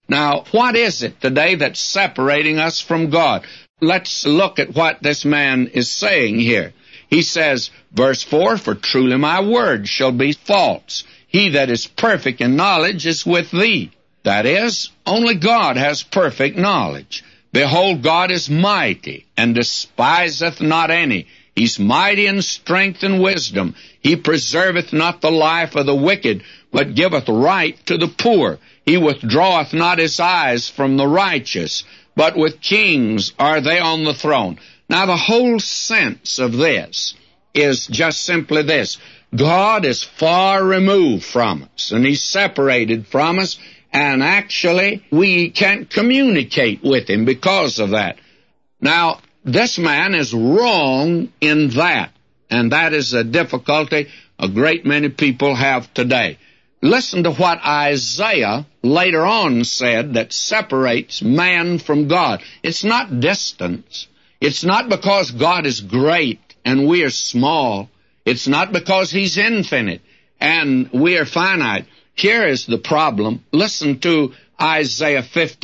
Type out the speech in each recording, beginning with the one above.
Now, what is it today that's separating us from God? Let's look at what this man is saying here. He says, verse 4, "For truly my word shall be false. He that is perfect in knowledge is with thee." That is, only God has perfect knowledge. "Behold, God is mighty, and despiseth not any. He's mighty in strength and wisdom. He preserveth not the life of the wicked, but giveth right to the poor. He withdraweth not his eyes from the righteous, but with kings are they on the throne." Now, the whole sense of this is just simply this. God is far removed from us, and He's separated from us, and actually we can't communicate with Him because of that. Now, this man is wrong in that, and that is a difficulty a great many people have today. Listen to what Isaiah later on said that separates man from God. It's not distance. It's not because God is great and we are small. It's not because He's infinite and we are finite. Here is the problem. Listen to Isaiah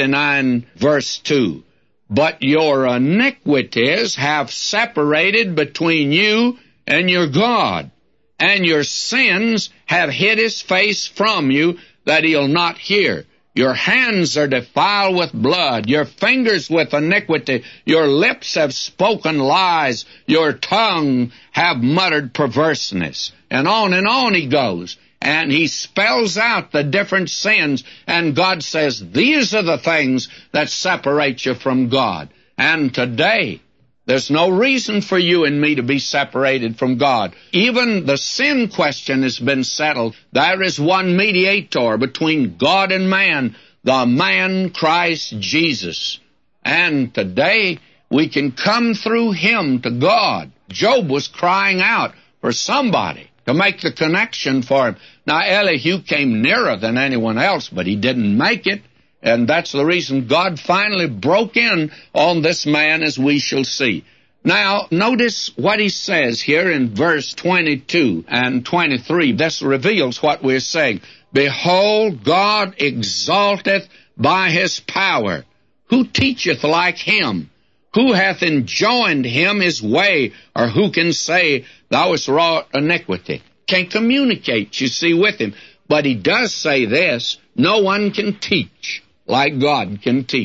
59, verse 2. "But your iniquities have separated between you and your God, and your sins have hid His face from you, that He'll not hear. Your hands are defiled with blood, your fingers with iniquity, your lips have spoken lies, your tongue have muttered perverseness." And on he goes. And he spells out the different sins, and God says, these are the things that separate you from God. And today, there's no reason for you and me to be separated from God. Even the sin question has been settled. There is one mediator between God and man, the man Christ Jesus. And today, we can come through Him to God. Job was crying out for somebody to make the connection for him. Now, Elihu came nearer than anyone else, but he didn't make it. And that's the reason God finally broke in on this man, as we shall see. Now, notice what he says here in verse 22 and 23. This reveals what we're saying. "Behold, God exalteth by His power. Who teacheth like Him? Who hath enjoined Him His way? Or who can say, Thou hast wrought iniquity?" Can't communicate, you see, with Him. But He does say this, no one can teach like God can teach.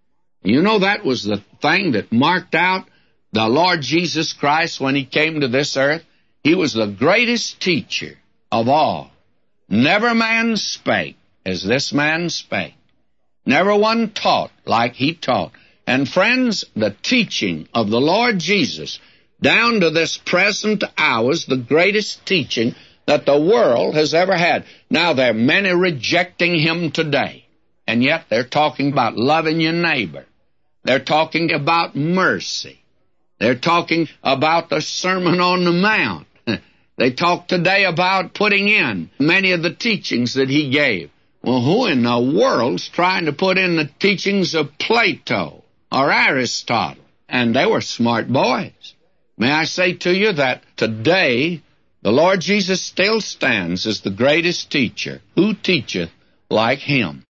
You know, that was the thing that marked out the Lord Jesus Christ when He came to this earth. He was the greatest teacher of all. Never man spake as this man spake. Never one taught like He taught. And friends, the teaching of the Lord Jesus, down to this present hour, is the greatest teaching that the world has ever had. Now, there are many rejecting Him today, and yet they're talking about loving your neighbor. They're talking about mercy. They're talking about the Sermon on the Mount. They talk today about putting in many of the teachings that He gave. Well, who in the world's trying to put in the teachings of Plato or Aristotle? And they were smart boys. May I say to you that today the Lord Jesus still stands as the greatest teacher. Who teacheth like Him?